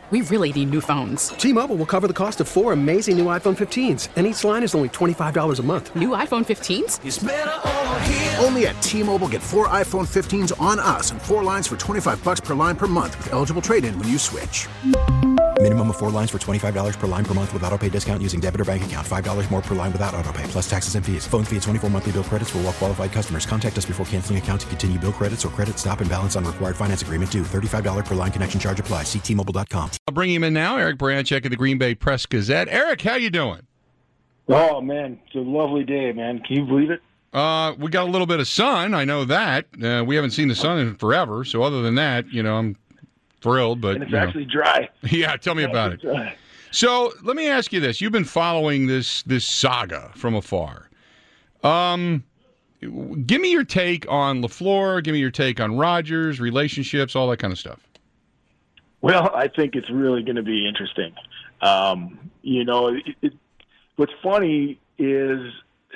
We really need new phones. T-Mobile will cover the cost of 4 amazing new iPhone 15s, and each line is only $25 a month. New iPhone 15s? It's better over here. Only at T-Mobile, get 4 iPhone 15s on us and 4 lines for $25 per line per month with eligible trade-in when you switch. Minimum of 4 lines for $25 per line per month with autopay discount using debit or bank account. $5 more per line without autopay, plus taxes and fees. Phone fee at 24 monthly bill credits for well-qualified customers. Contact us before canceling account to continue bill credits or credit stop and balance on required finance agreement due. $35 per line connection charge applies. See T-Mobile.com. I'll bring him in now. Eric Branchek of the Green Bay Press-Gazette. Eric, how you doing? Oh, man, it's a lovely day, man. Can you believe it? We got a little bit of sun. I know that. We haven't seen the sun in forever. So other than that, I'm thrilled. But and it's actually dry. Yeah, tell me about it. Dry. So let me ask you this. You've been following this saga from afar. Give me your take on LaFleur. Give me your take on Rodgers, relationships, all that kind of stuff. Well, I think it's really going to be interesting. What's funny is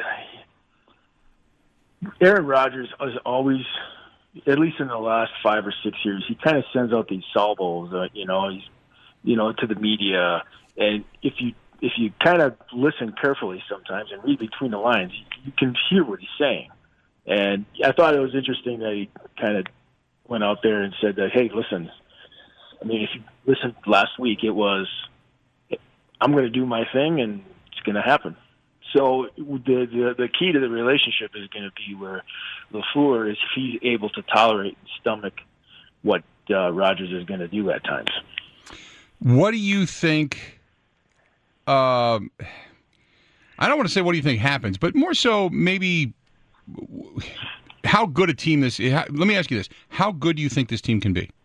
Aaron Rodgers is always, at least in the last 5 or 6 years, he kind of sends out these salvos, to the media. And if you kind of listen carefully sometimes and read between the lines, you can hear what he's saying. And I thought it was interesting that he kind of went out there and said that, hey, listen, I mean, if you listened last week, it was, I'm going to do my thing and it's going to happen. So the key to the relationship is going to be where LaFleur is, if he's able to tolerate and stomach what Rodgers is going to do at times. What do you think? I don't want to say what do you think happens, but more so maybe how good a team this is. Let me ask you this. How good do you think this team can be?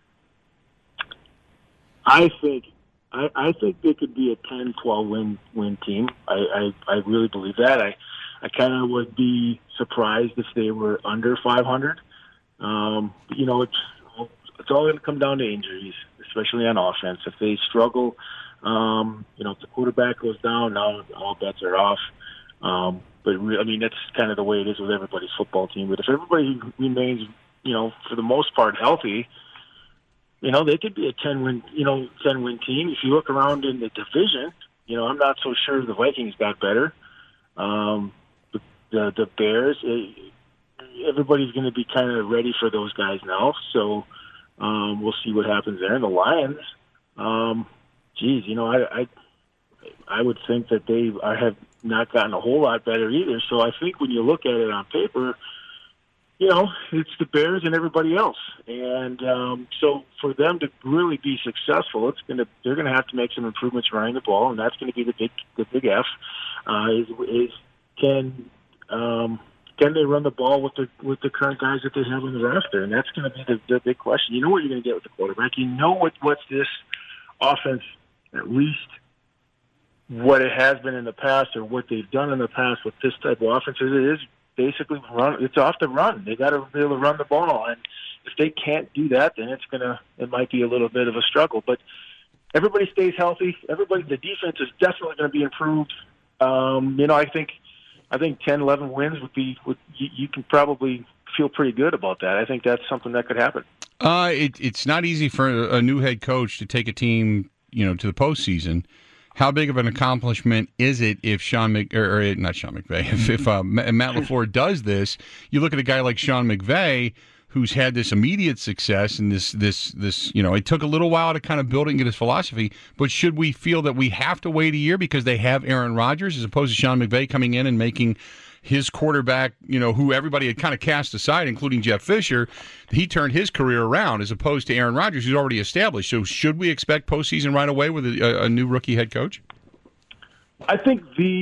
I think they could be a 10-12 win team. I really believe that. I kind of would be surprised if they were under 500. It's all going to come down to injuries, especially on offense. If they struggle, if the quarterback goes down, now all bets are off. That's kind of the way it is with everybody's football team. But if everybody remains, for the most part healthy, they could be a 10-win team. If you look around in the division, I'm not so sure the Vikings got better. The Bears, everybody's going to be kind of ready for those guys now. So we'll see what happens there. And the Lions, I would think that they have not gotten a whole lot better either. So I think when you look at it on paper, it's the Bears and everybody else. And so for them to really be successful, they're going to have to make some improvements running the ball, and that's going to be the big F. Can they run the ball with the current guys that they have on the roster? And that's going to be the big question. You know what you're going to get with the quarterback. You know what's this offense, at least what it has been in the past or what they've done in the past with this type of offense. It is basically it's off the run. They got to be able to run the ball, and if they can't do that, then it might be a little bit of a struggle. But everybody stays healthy. The defense is definitely going to be improved. I think 10, 11 wins you can probably feel pretty good about that. I think that's something that could happen. It's not easy for a new head coach to take a team, to the postseason. How big of an accomplishment is it if Matt LaFleur does this? You look at a guy like Sean McVay, who's had this immediate success and this, it took a little while to kind of build it and get his philosophy. But should we feel that we have to wait a year because they have Aaron Rodgers as opposed to Sean McVay coming in and making his quarterback, who everybody had kind of cast aside, including Jeff Fisher, he turned his career around as opposed to Aaron Rodgers, who's already established. So should we expect postseason right away with a new rookie head coach? I think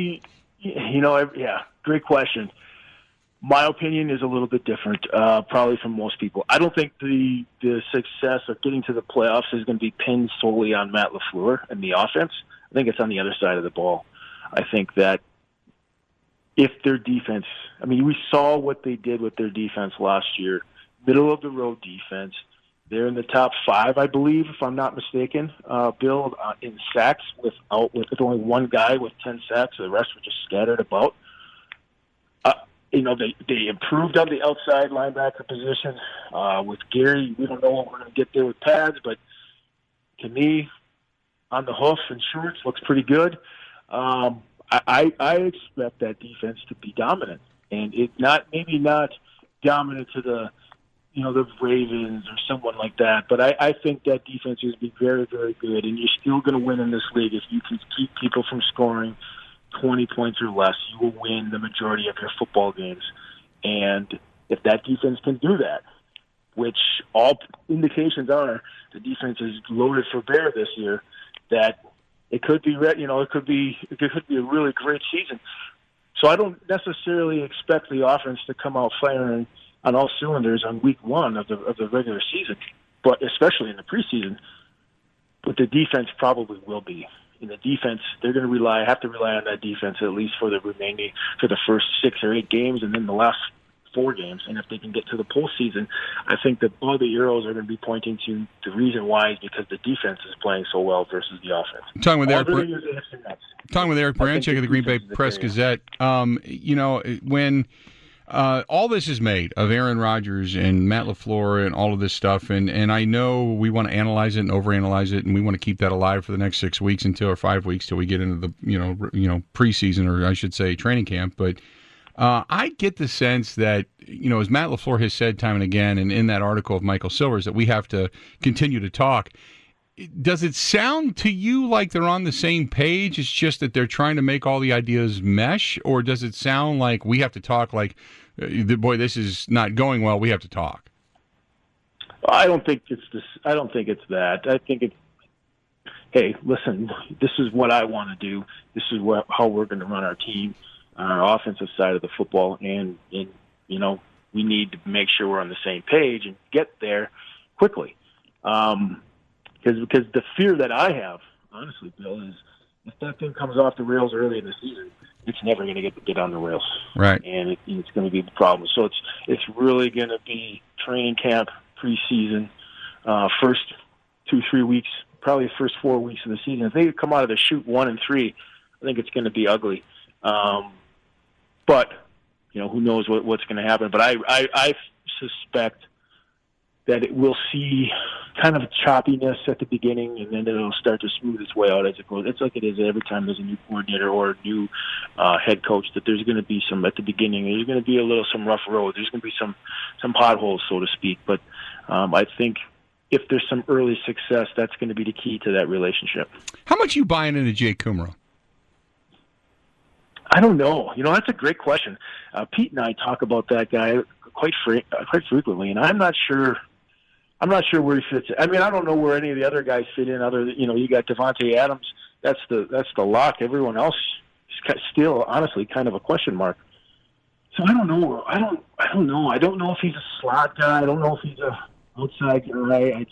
great question. My opinion is a little bit different, probably from most people. I don't think the success of getting to the playoffs is going to be pinned solely on Matt LaFleur and the offense. I think it's on the other side of the ball. I think that if their defense, we saw what they did with their defense last year, middle of the road defense. They're in the top 5, I believe, if I'm not mistaken, Bill, in sacks with only one guy with 10 sacks. The rest were just scattered about. They improved on the outside linebacker position with Gary. We don't know what we're going to get there with pads, but to me, on the hoof and shorts, looks pretty good. I expect that defense to be dominant, and maybe not dominant to the Ravens or someone like that. But I think that defense is going to be very, very good, and you're still going to win in this league if you can keep people from scoring 20 points or less. You will win the majority of your football games, and if that defense can do that, which all indications are the defense is loaded for bear this year, that it could be, it could be a really great season. So I don't necessarily expect the offense to come out firing on all cylinders on week one of the regular season, but especially in the preseason. But the defense probably will be. In the defense, they're going to have to rely on that defense at least for the first 6 or 8 games, and then the last 4 games. And if they can get to the postseason, I think that all the arrows are going to be pointing to the reason why is because the defense is playing so well versus the offense. I'm talking with Eric Baranczyk of the Green Bay Press-Gazette. When all this is made of Aaron Rodgers and Matt LaFleur and all of this stuff, and I know we want to analyze it and overanalyze it, and we want to keep that alive for the next 6 weeks or 5 weeks till we get into the preseason, or I should say training camp. But I get the sense that, as Matt LaFleur has said time and again, and in that article of Michael Silver's, that we have to continue to talk. Does it sound to you like they're on the same page? It's just that they're trying to make all the ideas mesh, or does it sound like we have to talk like, boy, this is not going well, we have to talk? I don't think it's this. I don't think it's that. I think it's, hey, listen, this is what I want to do. This is how we're going to run our team, our offensive side of the football, and we need to make sure we're on the same page and get there quickly. Because the fear that I have, honestly, Bill, is if that thing comes off the rails early in the season, it's never going to get on the rails. Right. And it's going to be the problem. So it's really going to be training camp, preseason, first 2-3 weeks, probably the first 4 weeks of the season. If they come out of the chute 1-3, I think it's going to be ugly. But who knows what's going to happen. But I suspect that it will see kind of a choppiness at the beginning, and then it'll start to smooth its way out as it goes. It's like it is every time there's a new coordinator or a new head coach, that there's going to be some, at the beginning, there's going to be some rough roads. There's going to be some potholes, so to speak. But I think if there's some early success, that's going to be the key to that relationship. How much are you buying into Jake Kumerow? I don't know. That's a great question. Pete and I talk about that guy quite frequently, and I'm not sure where he fits. I mean, I don't know where any of the other guys fit in. You got Devontae Adams. That's the lock. Everyone else is still, honestly, kind of a question mark. So I don't know. I don't know. I don't know if he's a slot guy. I don't know if he's a outside guy.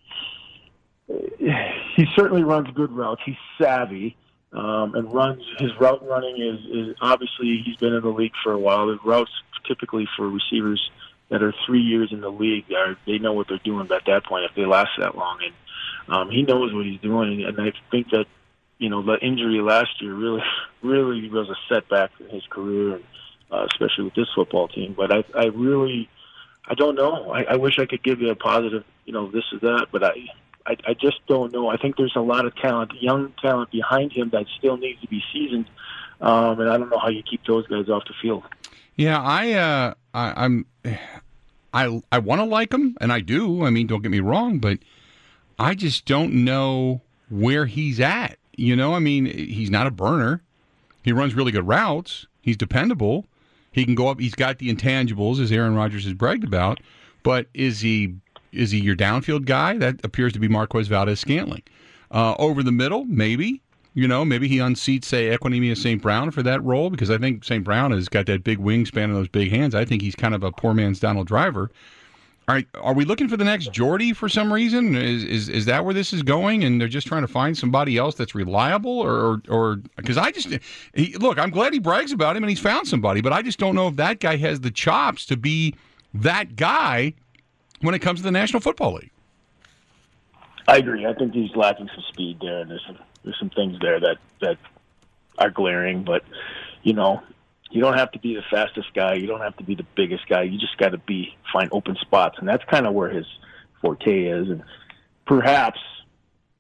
He certainly runs good routes. He's savvy. And his route running is obviously, he's been in the league for a while. The routes typically for receivers that are 3 years in the league, they know what they're doing at that point if they last that long. And he knows what he's doing. And I think that, the injury last year really was a setback in his career, and, especially with this football team. But I don't know. I wish I could give you a positive, this is that, but I just don't know. I think there's a lot of talent, young talent behind him that still needs to be seasoned, and I don't know how you keep those guys off the field. Yeah, I want to like him, and I do. I mean, don't get me wrong, but I just don't know where he's at. I mean, he's not a burner. He runs really good routes. He's dependable. He can go up. He's got the intangibles, as Aaron Rodgers has bragged about. But is he your downfield guy? That appears to be Marquez Valdes-Scantling. Over the middle, maybe. Maybe he unseats, say, Equanimeous St. Brown for that role, because I think St. Brown has got that big wingspan and those big hands. I think he's kind of a poor man's Donald Driver. All right, are we looking for the next Jordy for some reason? Is that where this is going, and they're just trying to find somebody else that's reliable, or because look, I'm glad he brags about him and he's found somebody, but I just don't know if that guy has the chops to be that guy when it comes to the National Football League. I agree. I think he's lacking some speed there, and there's some things there that are glaring. But you don't have to be the fastest guy. You don't have to be the biggest guy. You just got to find open spots, and that's kind of where his forte is. And perhaps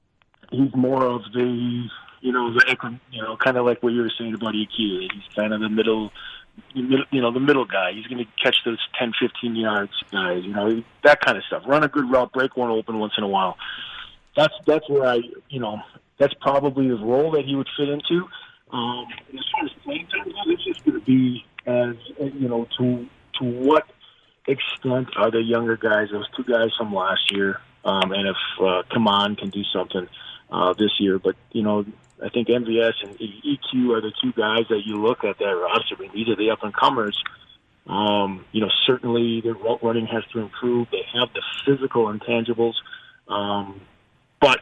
he's more of the, kind of like what you were saying about EQ. He's kind of the middle guy. He's going to catch those 10, 15 yards guys, that kind of stuff. Run a good route, break one open once in a while. That's where that's probably the role that he would fit into. As far as playing time, it's just going to be as, to what extent are the younger guys, those two guys from last year, and if Kaman can do something this year. But, I think MVS and EQ are the two guys that you look at that roster. I mean, these are the up-and-comers. Certainly their route running has to improve. They have the physical intangibles. But,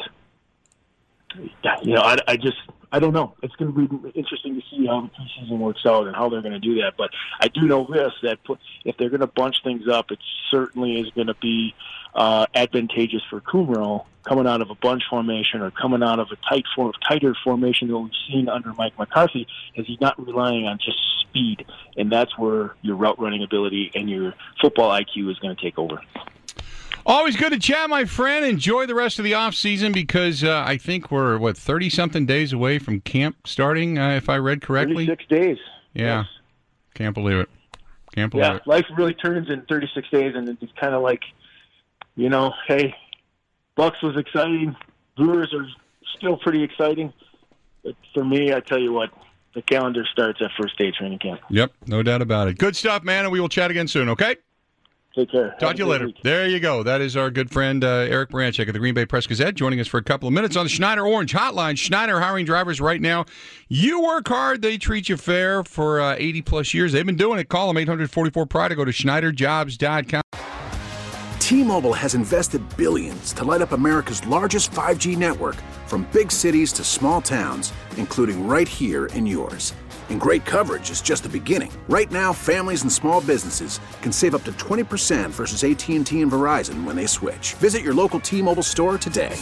I don't know. It's going to be interesting to see how the preseason works out and how they're going to do that. But I do know this, that if they're going to bunch things up, it certainly is going to be advantageous for Kumro coming out of a bunch formation or coming out of a tighter formation that we've seen under Mike McCarthy, because he's not relying on just speed. And that's where your route running ability and your football IQ is going to take over. Always good to chat, my friend. Enjoy the rest of the off season, because I think we're 30-something days away from camp starting, if I read correctly. 36 days. Yeah, yes. Can't believe it. Can't believe it. Life really turns in 36 days, and it's kind of like, hey, Bucks was exciting. Brewers are still pretty exciting. But for me, I tell you what, the calendar starts at first day training camp. Yep, no doubt about it. Good stuff, man, and we will chat again soon. Okay. Take care. Talk to you later. Week. There you go. That is our good friend Eric Baranczyk of the Green Bay Press-Gazette, joining us for a couple of minutes on the Schneider Orange Hotline. Schneider hiring drivers right now. You work hard, they treat you fair for 80-plus years. They've been doing it. Call them 844-PRIDE or go to SchneiderJobs.com. T-Mobile has invested billions to light up America's largest 5G network, from big cities to small towns, including right here in yours. And great coverage is just the beginning. Right now, families and small businesses can save up to 20% versus AT&T and Verizon when they switch. Visit your local T-Mobile store today.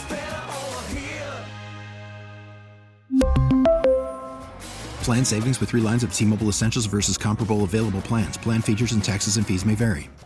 Plan savings with 3 lines of T-Mobile Essentials versus comparable available plans. Plan features and taxes and fees may vary.